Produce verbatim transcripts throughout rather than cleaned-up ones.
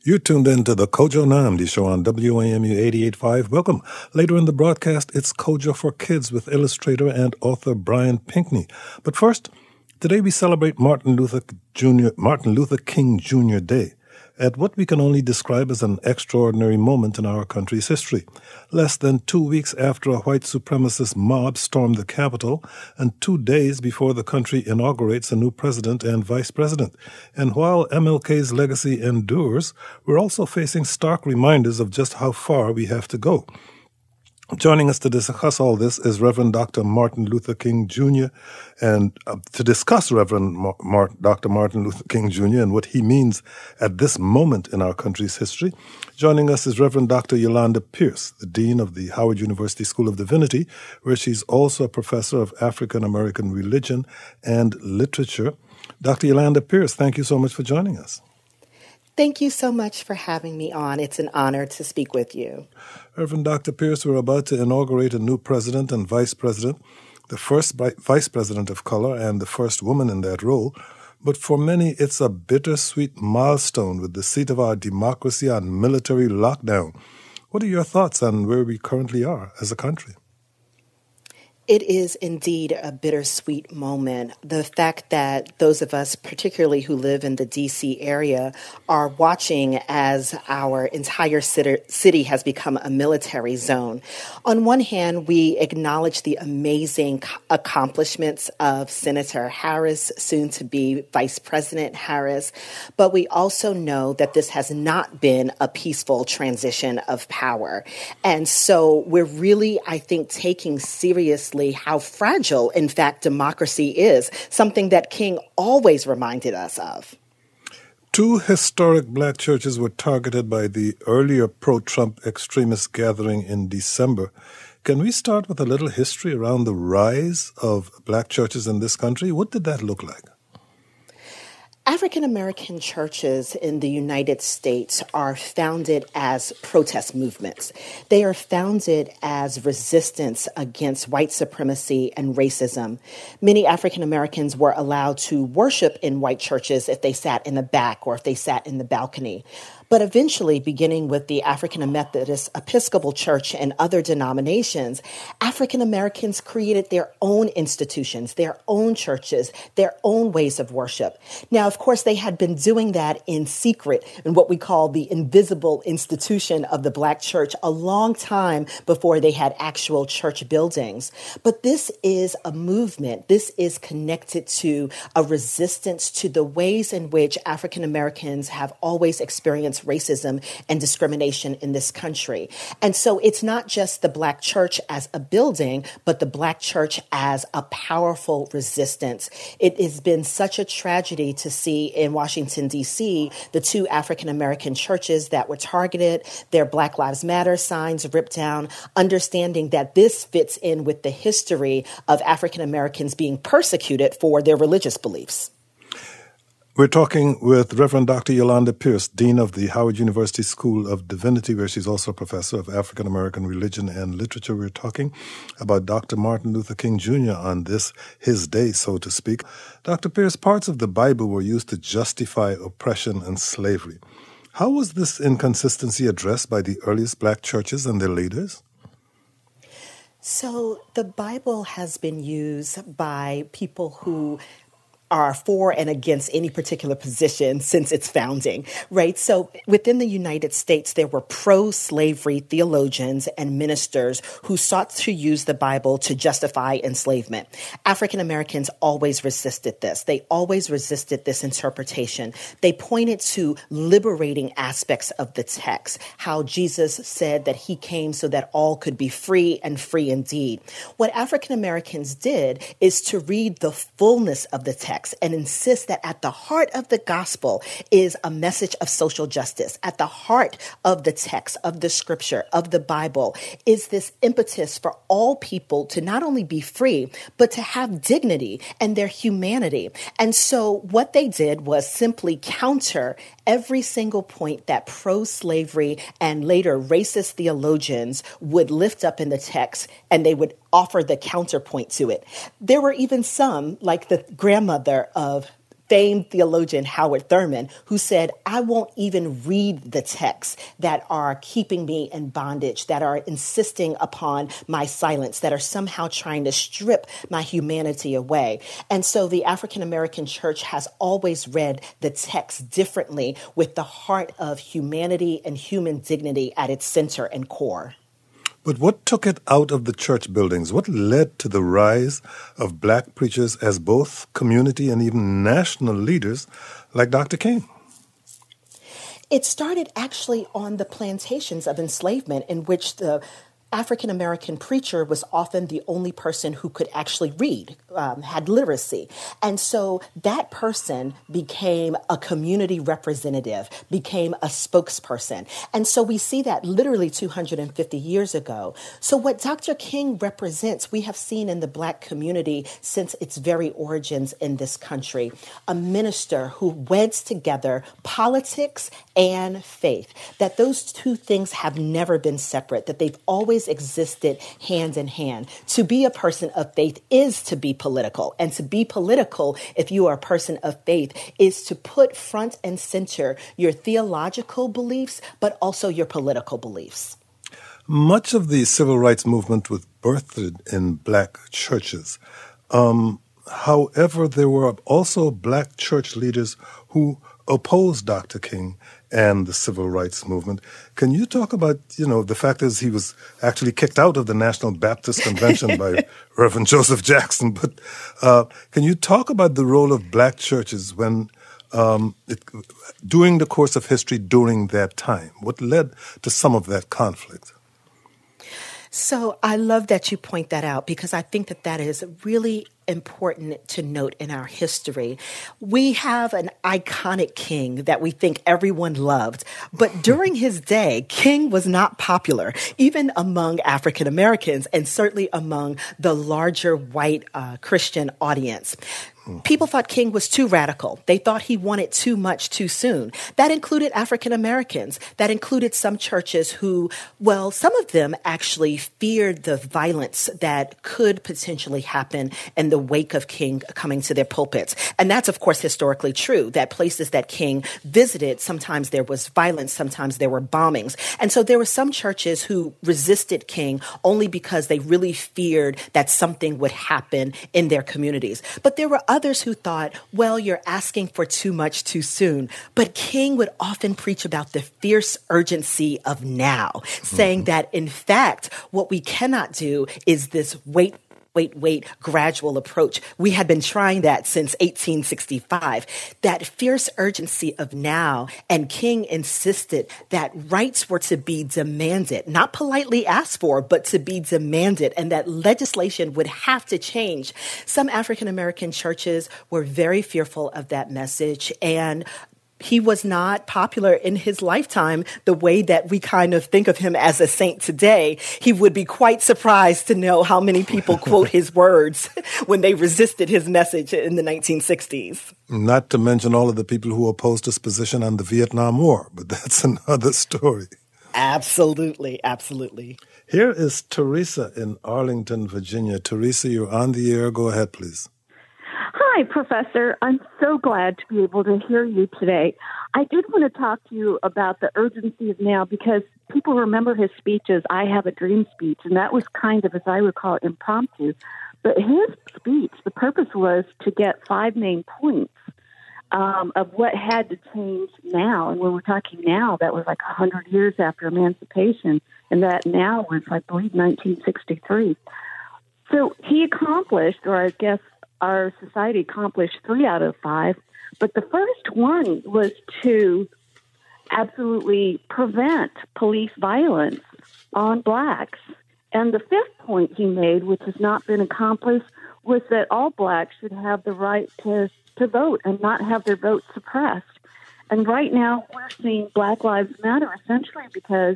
You're tuned in to the Kojo Namdi Show on W A M U eighty-eight point five. Welcome. Later in the broadcast, it's Kojo for Kids with illustrator and author Brian Pinkney. But first, today we celebrate Martin Luther Junior Martin Luther King Junior Day, at what we can only describe as an extraordinary moment in our country's history. Less than two weeks after a white supremacist mob stormed the Capitol, and two days before the country inaugurates a new president and vice president. And while M L K's legacy endures, we're also facing stark reminders of just how far we have to go. Joining us to discuss all this is Reverend Doctor Martin Luther King Junior And uh, to discuss Reverend Mar- Mar- Doctor Martin Luther King Junior and what he means at this moment in our country's history, joining us is Reverend Doctor Yolanda Pierce, the Dean of the Howard University School of Divinity, where she's also a professor of African American religion and literature. Doctor Yolanda Pierce, thank you so much for joining us. Thank you so much for having me on. It's an honor to speak with you. Reverend Doctor Pierce, we're about to inaugurate a new president and vice president, the first vice president of color and the first woman in that role. But for many, it's a bittersweet milestone with the seat of our democracy on military lockdown. What are your thoughts on where we currently are as a country? It is indeed a bittersweet moment. The fact that those of us, particularly who live in the D C area, are watching as our entire city has become a military zone. On one hand, we acknowledge the amazing accomplishments of Senator Harris, soon to be Vice President Harris, but we also know that this has not been a peaceful transition of power. And so we're really, I think, taking seriously how fragile, in fact, democracy is, something that King always reminded us of. Two historic black churches were targeted by the earlier pro-Trump extremist gathering in December. Can we start with a little history around the rise of black churches in this country? What did that look like? African American churches in the United States are founded as protest movements. They are founded as resistance against white supremacy and racism. Many African Americans were allowed to worship in white churches if they sat in the back or if they sat in the balcony. But eventually, beginning with the African Methodist Episcopal Church and other denominations, African Americans created their own institutions, their own churches, their own ways of worship. Now, of course, they had been doing that in secret in what we call the invisible institution of the Black church a long time before they had actual church buildings. But this is a movement. This is connected to a resistance to the ways in which African Americans have always experienced racism and discrimination in this country. And so it's not just the Black church as a building, but the Black church as a powerful resistance. It has been such a tragedy to see in Washington, D C, the two African American churches that were targeted, their Black Lives Matter signs ripped down, understanding that this fits in with the history of African Americans being persecuted for their religious beliefs. We're talking with Reverend Doctor Yolanda Pierce, Dean of the Howard University School of Divinity, where she's also a professor of African American religion and literature. We're talking about Doctor Martin Luther King Junior on this, his day, so to speak. Doctor Pierce, parts of the Bible were used to justify oppression and slavery. How was this inconsistency addressed by the earliest black churches and their leaders? So the Bible has been used by people who are for and against any particular position since its founding, right? So within the United States, there were pro-slavery theologians and ministers who sought to use the Bible to justify enslavement. African Americans always resisted this. They always resisted this interpretation. They pointed to liberating aspects of the text, how Jesus said that he came so that all could be free and free indeed. What African Americans did is to read the fullness of the text and insist that at the heart of the gospel is a message of social justice. At the heart of the text, of the scripture, of the Bible, is this impetus for all people to not only be free, but to have dignity and their humanity. And so what they did was simply counter every single point that pro-slavery and later racist theologians would lift up in the text, and they would offer the counterpoint to it. There were even some, like the grandmother of famed theologian Howard Thurman, who said, I won't even read the texts that are keeping me in bondage, that are insisting upon my silence, that are somehow trying to strip my humanity away. And so the African American church has always read the text differently, with the heart of humanity and human dignity at its center and core. But what took it out of the church buildings? What led to the rise of black preachers as both community and even national leaders like Doctor King? It started actually on the plantations of enslavement, in which the African American preacher was often the only person who could actually read, um, had literacy. And so that person became a community representative, became a spokesperson. And so we see that literally two hundred fifty years ago. So what Doctor King represents, we have seen in the Black community since its very origins in this country, a minister who weds together politics and faith, that those two things have never been separate, that they've always existed hand in hand. To be a person of faith is to be political. And to be political, if you are a person of faith, is to put front and center your theological beliefs, but also your political beliefs. Much of the civil rights movement was birthed in black churches. Um, however, there were also black church leaders who opposed Doctor King and the civil rights movement. Can you talk about, you know, the fact is he was actually kicked out of the National Baptist Convention by Reverend Joseph Jackson, but uh, can you talk about the role of black churches when, um, it, during the course of history during that time? What led to some of that conflict? So I love that you point that out, because I think that that is really important to note in our history. We have an iconic king that we think everyone loved, but during his day, King was not popular, even among African Americans and certainly among the larger white uh, Christian audience. People thought King was too radical. They thought he wanted too much too soon. That included African Americans. That included some churches who, well, some of them actually feared the violence that could potentially happen in the wake of King coming to their pulpits. And that's, of course, historically true, that places that King visited, sometimes there was violence, sometimes there were bombings. And so there were some churches who resisted King only because they really feared that something would happen in their communities. But there were other Others who thought, well, you're asking for too much too soon. But King would often preach about the fierce urgency of now, mm-hmm. saying that, in fact, what we cannot do is this wait wait, wait, gradual approach. We had been trying that since eighteen sixty-five, that fierce urgency of now. And King insisted that rights were to be demanded, not politely asked for, but to be demanded, and that legislation would have to change. Some African American churches were very fearful of that message, and he was not popular in his lifetime the way that we kind of think of him as a saint today. He would be quite surprised to know how many people quote his words when they resisted his message in the nineteen sixties. Not to mention all of the people who opposed his position on the Vietnam War, but that's another story. Absolutely, absolutely. Here is Teresa in Arlington, Virginia. Teresa, you're on the air. Go ahead, please. Hi, Professor. I'm so glad to be able to hear you today. I did want to talk to you about the urgency of now, because people remember his speeches, I Have a Dream speech, and that was kind of, as I recall, impromptu. But his speech, the purpose was to get five main points um, of what had to change now. And when we're talking now, that was like one hundred years after emancipation, and that now was, I believe, nineteen sixty-three. So he accomplished, or I guess our society accomplished three out of five, but the first one was to absolutely prevent police violence on blacks. And the fifth point he made, which has not been accomplished, was that all blacks should have the right to, to vote and not have their vote suppressed. And right now we're seeing Black Lives Matter essentially because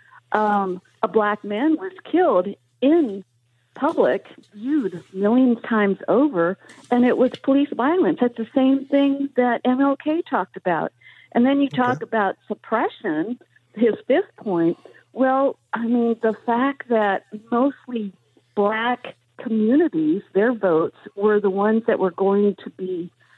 um, a black man was killed in public, viewed millions times over, and it was police violence. That's the same thing that M L K talked about. And then you talk okay. about suppression, his fifth point. Well, I mean, the fact that mostly black communities, their votes were the ones that were going to be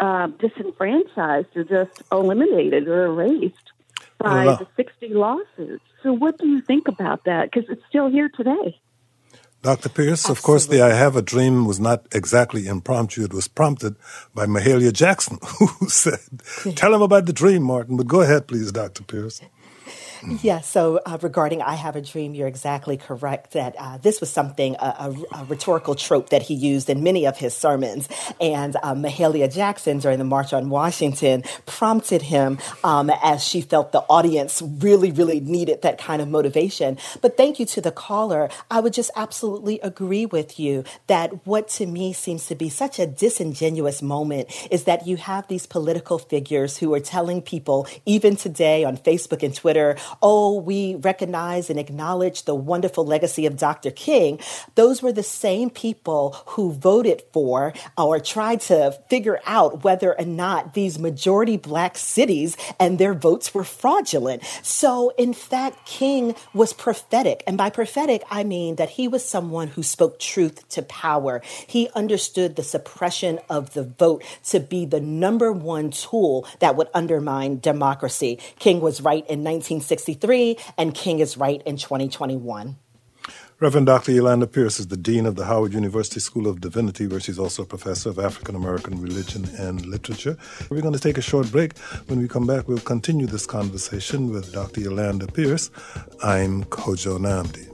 uh, disenfranchised or just eliminated or erased by Well, the sixty lawsuits. So what do you think about that? Because it's still here today. Doctor Pierce, of course, the I Have a Dream was not exactly impromptu. It was prompted by Mahalia Jackson, who said, tell him about the dream, Martin. But go ahead, please, Doctor Pierce. Yeah, so uh, regarding I Have a Dream, you're exactly correct that uh, this was something, a, a, a rhetorical trope that he used in many of his sermons. And uh, Mahalia Jackson, during the March on Washington, prompted him um, as she felt the audience really, really needed that kind of motivation. But thank you to the caller. I would just absolutely agree with you that what to me seems to be such a disingenuous moment is that you have these political figures who are telling people, even today on Facebook and Twitter, oh, we recognize and acknowledge the wonderful legacy of Doctor King. Those were the same people who voted for or tried to figure out whether or not these majority black cities and their votes were fraudulent. So, in fact, King was prophetic. And by prophetic, I mean that he was someone who spoke truth to power. He understood the suppression of the vote to be the number one tool that would undermine democracy. King was right in nineteen sixty-three, and King is right in twenty twenty-one. Reverend Doctor Yolanda Pierce is the Dean of the Howard University School of Divinity, where she's also a professor of African American religion and literature. We're going to take a short break. When we come back, we'll continue this conversation with Doctor Yolanda Pierce. I'm Kojo Nnamdi.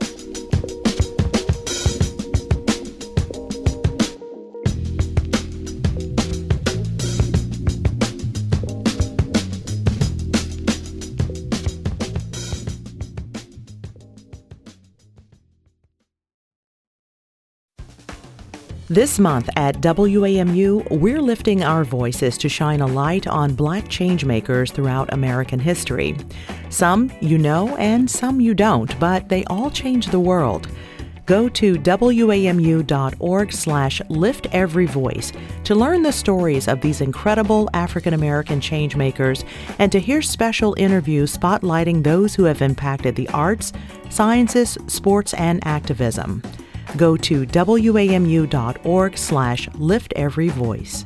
This month at W A M U, we're lifting our voices to shine a light on Black changemakers throughout American history. Some you know and some you don't, but they all changed the world. Go to W A M U dot org slash lift every voice to learn the stories of these incredible African American changemakers and to hear special interviews spotlighting those who have impacted the arts, sciences, sports, and activism. Go to W A M U dot org slash lift every voice.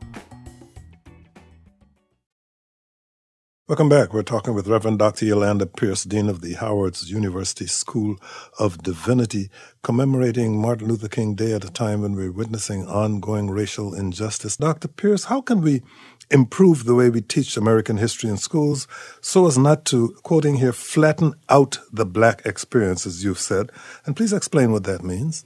Welcome back. We're talking with Reverend Doctor Yolanda Pierce, Dean of the Howard University School of Divinity, commemorating Martin Luther King Day at a time when we're witnessing ongoing racial injustice. Doctor Pierce, how can we improve the way we teach American history in schools so as not to, quoting here, flatten out the black experience, as you've said? And please explain what that means.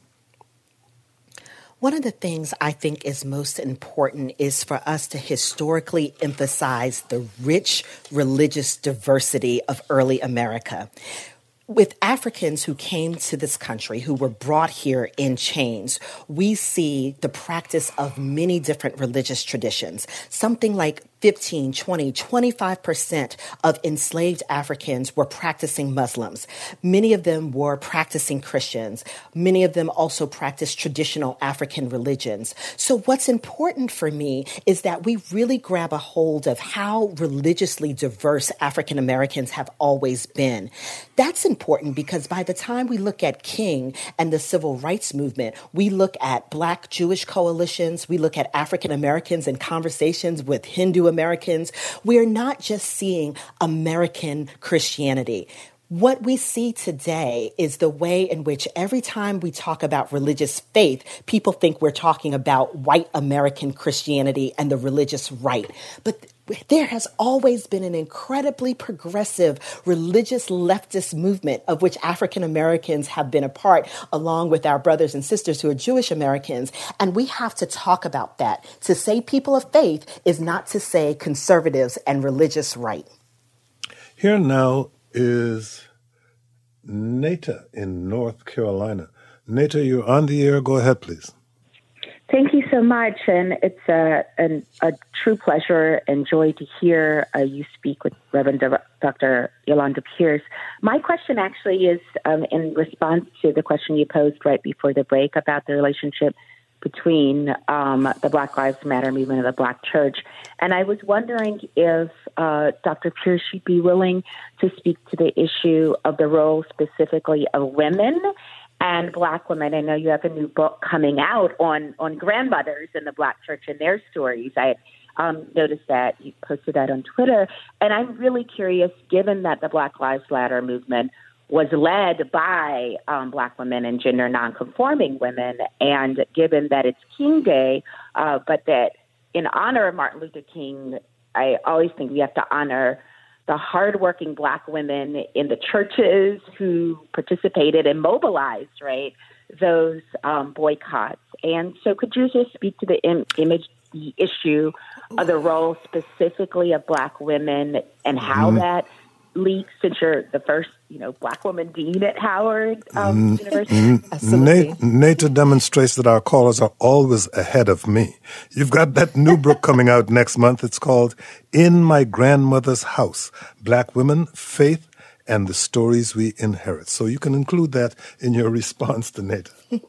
One of the things I think is most important is for us to historically emphasize the rich religious diversity of early America. With Africans who came to this country, who were brought here in chains, we see the practice of many different religious traditions. Something like fifteen, twenty, twenty-five percent of enslaved Africans were practicing Muslims. Many of them were practicing Christians. Many of them also practiced traditional African religions. So what's important for me is that we really grab a hold of how religiously diverse African Americans have always been. That's important because by the time we look at King and the civil rights movement, we look at Black Jewish coalitions, we look at African Americans in conversations with Hindu Americans. We are not just seeing American Christianity. What we see today is the way in which every time we talk about religious faith, people think we're talking about white American Christianity and the religious right. But there has always been an incredibly progressive religious leftist movement of which African Americans have been a part, along with our brothers and sisters who are Jewish Americans. And we have to talk about that. To say people of faith is not to say conservatives and religious right. Here now is Nata in North Carolina. Nata, you're on the air. Go ahead, please. Thank you so much, and it's a, a, a true pleasure and joy to hear uh, you speak with Reverend Doctor Yolanda Pierce. My question actually is um, in response to the question you posed right before the break about the relationship between um, the Black Lives Matter movement and the Black Church. And I was wondering if uh, Doctor Pierce should be willing to speak to the issue of the role specifically of women and Black women. I know you have a new book coming out on, on grandmothers in the Black church and their stories. I um, noticed that you posted that on Twitter. And I'm really curious, given that the Black Lives Matter movement was led by um, Black women and gender nonconforming women, and given that it's King Day, uh, but that in honor of Martin Luther King, I always think we have to honor the hardworking Black women in the churches who participated and mobilized, right, those um, boycotts. And so could you just speak to the im- image, the issue of the role specifically of Black women and how mm-hmm. that leaks, since you're the first, you know, Black woman dean at Howard um, mm, University? Mm, Absolutely. Nata demonstrates that our callers are always ahead of me. You've got that new book coming out next month. It's called In My Grandmother's House, Black Women, Faith, and the Stories We Inherit. So you can include that in your response to Nata.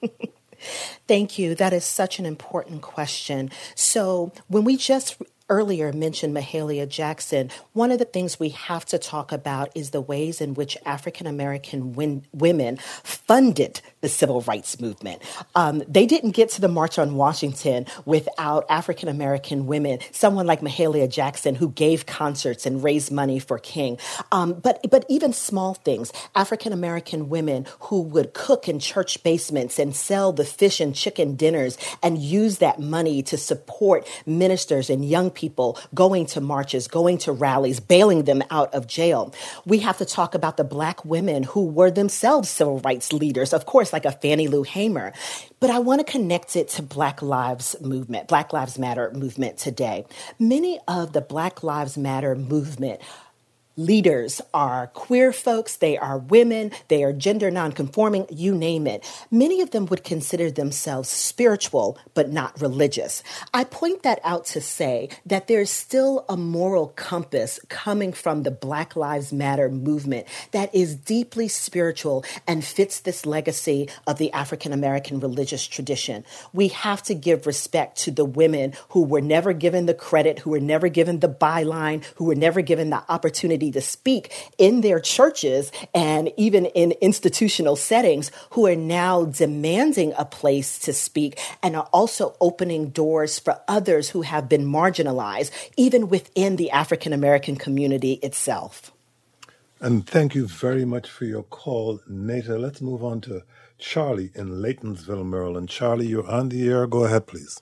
Thank you. That is such an important question. So when we just earlier mentioned Mahalia Jackson, one of the things we have to talk about is the ways in which African-American win- women funded the civil rights movement. Um, they didn't get to the March on Washington without African-American women, someone like Mahalia Jackson, who gave concerts and raised money for King. Um, but, but even small things, African-American women who would cook in church basements and sell the fish and chicken dinners and use that money to support ministers and young people going to marches, going to rallies, bailing them out of jail. We have to talk about the Black women who were themselves civil rights leaders, of course, like a Fannie Lou Hamer. But I want to connect it to Black Lives Movement, Black Lives Matter movement today. Many of the Black Lives Matter movement leaders are queer folks, they are women, they are gender nonconforming, you name it. Many of them would consider themselves spiritual, but not religious. I point that out to say that there's still a moral compass coming from the Black Lives Matter movement that is deeply spiritual and fits this legacy of the African-American religious tradition. We have to give respect to the women who were never given the credit, who were never given the byline, who were never given the opportunity to speak in their churches and even in institutional settings, who are now demanding a place to speak and are also opening doors for others who have been marginalized, even within the African-American community itself. And thank you very much for your call, Nata. Let's move on to Charlie in Laytonsville, Maryland. Charlie, you're on the air. Go ahead, please.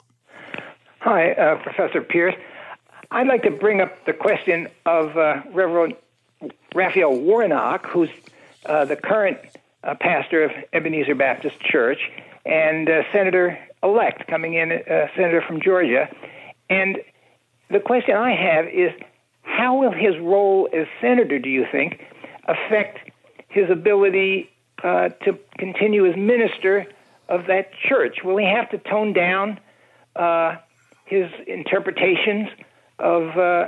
Hi, uh, Professor Pierce. I'd like to bring up the question of uh, Reverend Raphael Warnock, who's uh, the current uh, pastor of Ebenezer Baptist Church, and uh, Senator-elect coming in, uh, Senator from Georgia. And the question I have is, how will his role as senator, do you think, affect his ability uh, to continue as minister of that church? Will he have to tone down uh, his interpretations of... Uh,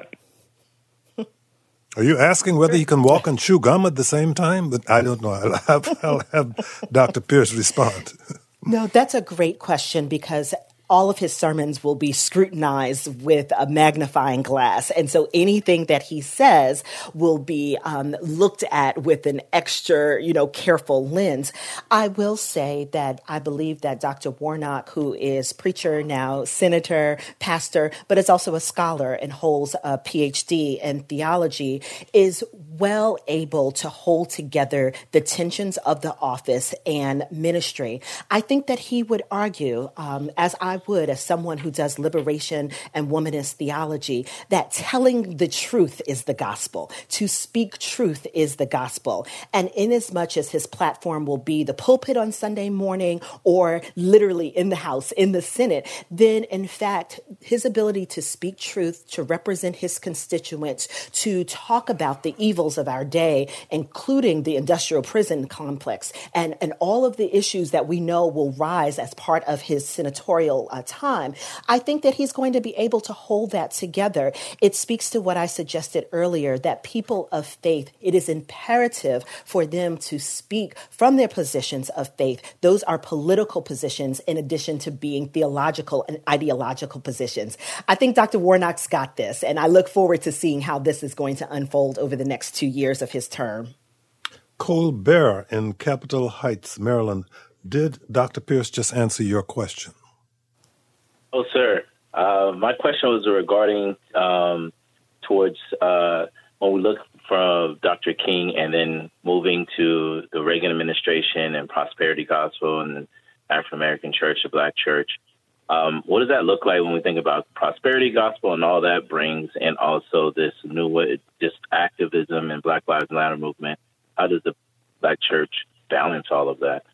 Are you asking whether he can walk and chew gum at the same time? But I don't know. I'll have, I'll have Doctor Pierce respond. No, that's a great question, because all of his sermons will be scrutinized with a magnifying glass. And so anything that he says will be um, looked at with an extra, you know, careful lens. I will say that I believe that Doctor Warnock, who is preacher now, senator, pastor, but is also a scholar and holds a P H D in theology, is well able to hold together the tensions of the office and ministry. I think that he would argue, um, as I would as someone who does liberation and womanist theology, that telling the truth is the gospel. To speak truth is the gospel. And inasmuch as his platform will be the pulpit on Sunday morning or literally in the House, in the Senate, then in fact, his ability to speak truth, to represent his constituents, to talk about the evils of our day, including the industrial prison complex and, and all of the issues that we know will rise as part of his senatorial uh, time, I think that he's going to be able to hold that together. It speaks to what I suggested earlier, that people of faith, it is imperative for them to speak from their positions of faith. Those are political positions in addition to being theological and ideological positions. I think Doctor Warnock's got this, and I look forward to seeing how this is going to unfold over the next two years of his term. Cole Bear in Capitol Heights, Maryland. Did Doctor Pierce just answer your question? Oh, sir. Uh, my question was regarding um, towards uh, when we look from Doctor King and then moving to the Reagan administration and prosperity gospel and the African American church, the Black church. Um, what does that look like when we think about prosperity gospel and all that brings, and also this new way, this activism and Black Lives Matter movement? How does the Black church balance all of that?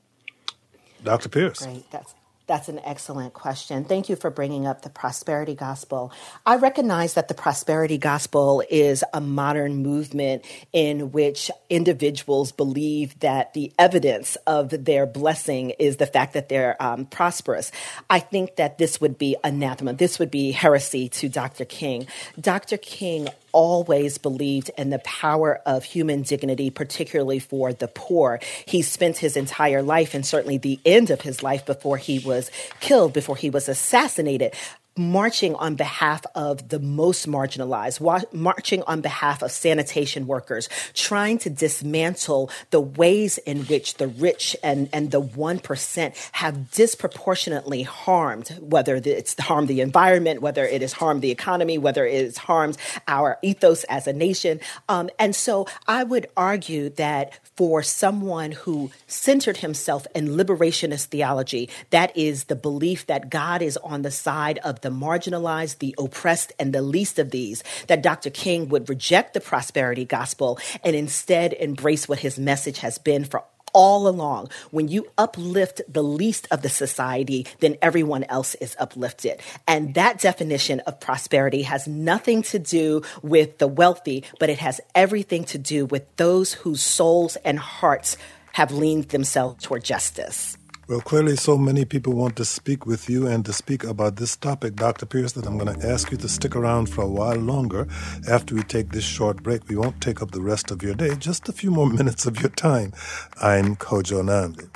Doctor Pierce. Great. That's That's an excellent question. Thank you for bringing up the prosperity gospel. I recognize that the prosperity gospel is a modern movement in which individuals believe that the evidence of their blessing is the fact that they're um, prosperous. I think that this would be anathema. This would be heresy to Doctor King. Doctor King always believed in the power of human dignity, particularly for the poor. He spent his entire life, and certainly the end of his life before he was killed, before he was assassinated, marching on behalf of the most marginalized, wa- marching on behalf of sanitation workers, trying to dismantle the ways in which the rich and, and the one percent have disproportionately harmed, whether it's harmed the environment, whether it has harmed the economy, whether it has harmed our ethos as a nation. Um, and so I would argue that for someone who centered himself in liberationist theology, that is the belief that God is on the side of the the marginalized, the oppressed, and the least of these, that Doctor King would reject the prosperity gospel and instead embrace what his message has been for all along. When you uplift the least of the society, then everyone else is uplifted. And that definition of prosperity has nothing to do with the wealthy, but it has everything to do with those whose souls and hearts have leaned themselves toward justice. Well, clearly so many people want to speak with you and to speak about this topic, Doctor Pierce, that I'm going to ask you to stick around for a while longer after we take this short break. We won't take up the rest of your day, just a few more minutes of your time. I'm Kojo Nnamdi.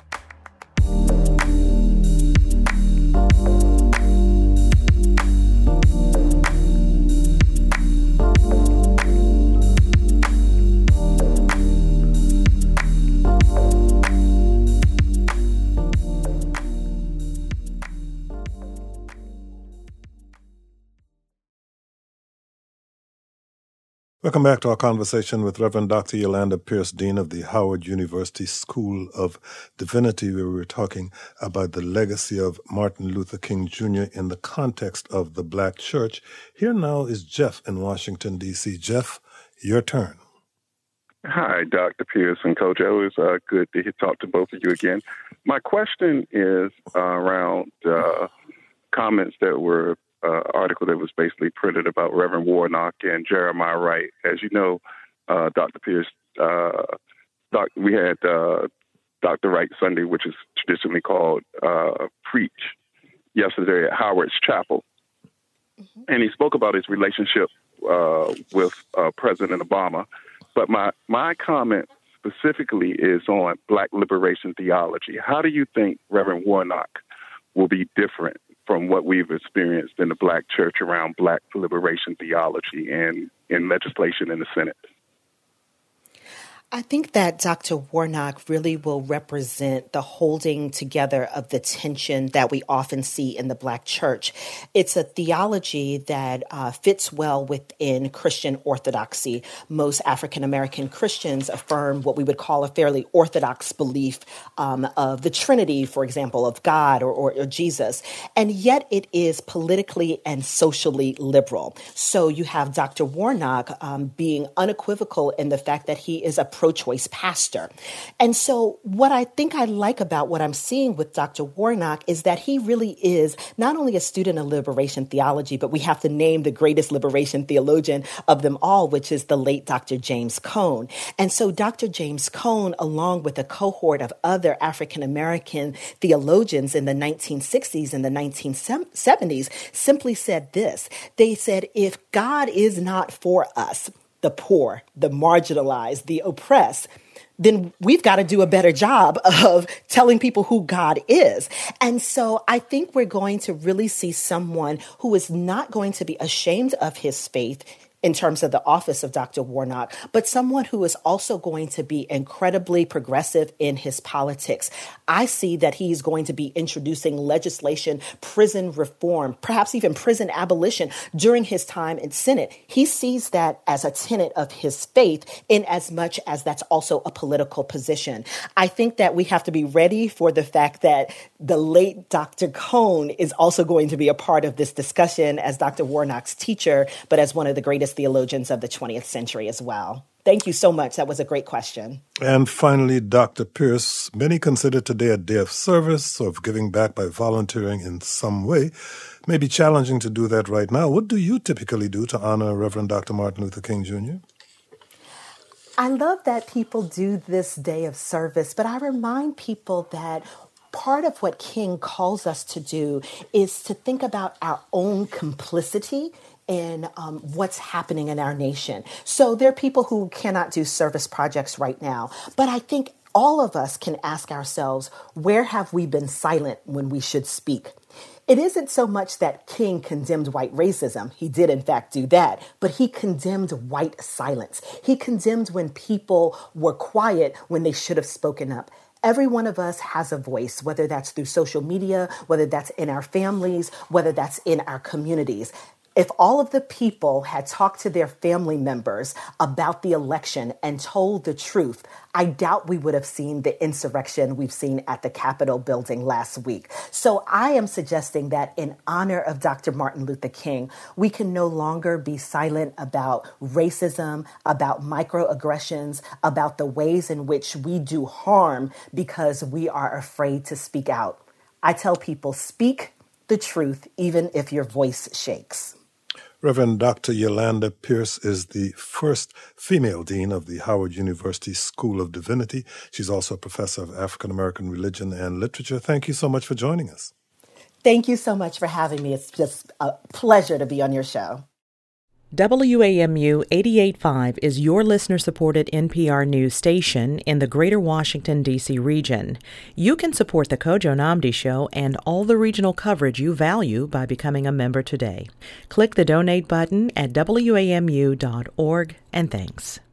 Welcome back to our conversation with Reverend Doctor Yolanda Pierce, Dean of the Howard University School of Divinity, where we were talking about the legacy of Martin Luther King Junior in the context of the Black church. Here now is Jeff in Washington, D C Jeff, your turn. Hi, Doctor Pierce and Coach. It was uh, good to talk to both of you again. My question is uh, around uh, comments that were Uh, article that was basically printed about Reverend Warnock and Jeremiah Wright. As you know, uh, Doctor Pierce, uh, doc, we had uh, Doctor Wright Sunday, which is traditionally called uh, Preach, yesterday at Howard's Chapel. Mm-hmm. And he spoke about his relationship uh, with uh, President Obama. But my, my comment specifically is on Black liberation theology. How do you think Reverend Warnock will be different from what we've experienced in the Black church around Black liberation theology and in legislation in the Senate? I think that Doctor Warnock really will represent the holding together of the tension that we often see in the Black church. It's a theology that uh, fits well within Christian orthodoxy. Most African-American Christians affirm what we would call a fairly orthodox belief um, of the Trinity, for example, of God or, or, or Jesus. And yet it is politically and socially liberal. So you have Doctor Warnock um, being unequivocal in the fact that he is a pro-choice pastor. And so what I think I like about what I'm seeing with Doctor Warnock is that he really is not only a student of liberation theology, but we have to name the greatest liberation theologian of them all, which is the late Doctor James Cone. And so Doctor James Cone, along with a cohort of other African-American theologians in the nineteen sixties and the nineteen seventies, simply said this. They said, if God is not for us, the poor, the marginalized, the oppressed, then we've got to do a better job of telling people who God is. And so I think we're going to really see someone who is not going to be ashamed of his faith, in terms of the office of Doctor Warnock, but someone who is also going to be incredibly progressive in his politics. I see that he's going to be introducing legislation, prison reform, perhaps even prison abolition during his time in Senate. He sees that as a tenet of his faith in as much as that's also a political position. I think that we have to be ready for the fact that the late Doctor Cone is also going to be a part of this discussion as Doctor Warnock's teacher, but as one of the greatest theologians of the twentieth century as well. Thank you so much. That was a great question. And finally, Doctor Pierce, many consider today a day of service or of giving back by volunteering in some way. It may be challenging to do that right now. What do you typically do to honor Reverend Doctor Martin Luther King Junior? I love that people do this day of service, but I remind people that part of what King calls us to do is to think about our own complicity in um, what's happening in our nation. So there are people who cannot do service projects right now, but I think all of us can ask ourselves, where have we been silent when we should speak? It isn't so much that King condemned white racism. He did, in fact, do that. But he condemned white silence. He condemned when people were quiet when they should have spoken up. Every one of us has a voice, whether that's through social media, whether that's in our families, whether that's in our communities. If all of the people had talked to their family members about the election and told the truth, I doubt we would have seen the insurrection we've seen at the Capitol building last week. So I am suggesting that in honor of Doctor Martin Luther King, we can no longer be silent about racism, about microaggressions, about the ways in which we do harm because we are afraid to speak out. I tell people, speak the truth, even if your voice shakes. Reverend Doctor Yolanda Pierce is the first female dean of the Howard University School of Divinity. She's also a professor of African American religion and literature. Thank you so much for joining us. Thank you so much for having me. It's just a pleasure to be on your show. W A M U eighty-eight point five is your listener-supported N P R news station in the greater Washington, D C region. You can support the Kojo Nnamdi Show and all the regional coverage you value by becoming a member today. Click the donate button at W A M U dot org, and thanks.